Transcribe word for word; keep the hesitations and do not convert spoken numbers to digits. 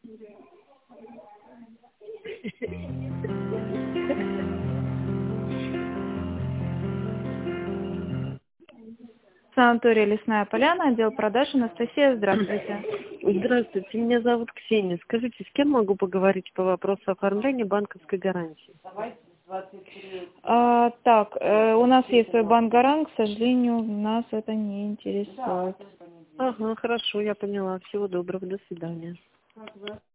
Санаторий Лесная Поляна, отдел продаж, Анастасия, здравствуйте. Здравствуйте, меня зовут Ксения. Скажите, с кем могу поговорить по вопросу оформления банковской гарантии? А, так, э, у нас есть свой банк-гарант, к сожалению, нас это не интересует. Ага, хорошо, я поняла. Всего доброго, до свидания.